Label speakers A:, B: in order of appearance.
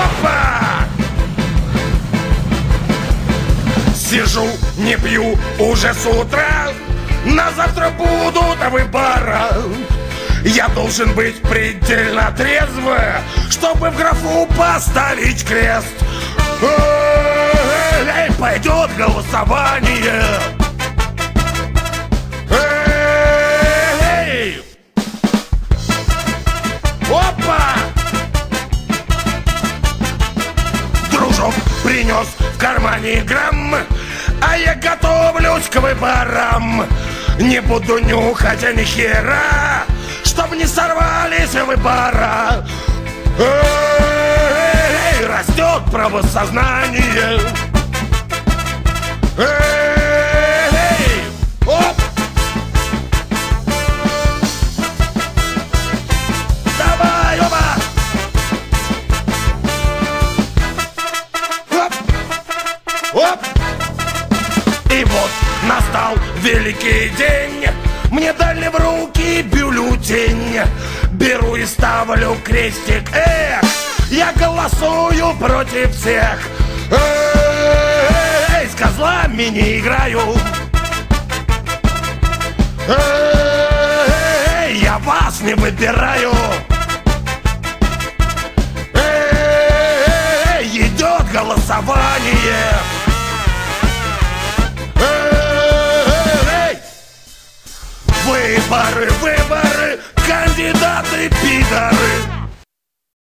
A: Опа! Сижу, не пью уже с утра, на завтра будут выборы. Я должен быть предельно трезв, чтобы в графу поставить крест. Эй, пойдет голосование. Эй! Опа! Дружок принес в кармане грамм, а я готовлюсь к выборам. Не буду нюхать ни хера, чтоб не сорвались выбора. Эй, растет правосознание. Эй, оп! Давай, оба! Оп! Оп! И вот настал великий день, мне дали в руки бюллетень. Беру и ставлю крестик. Эх, я голосую против всех. Эй, с козлами не играю. Эй, я вас не выбираю. Эй, идет голосование. Выборы, выборы, кандидаты пидоры.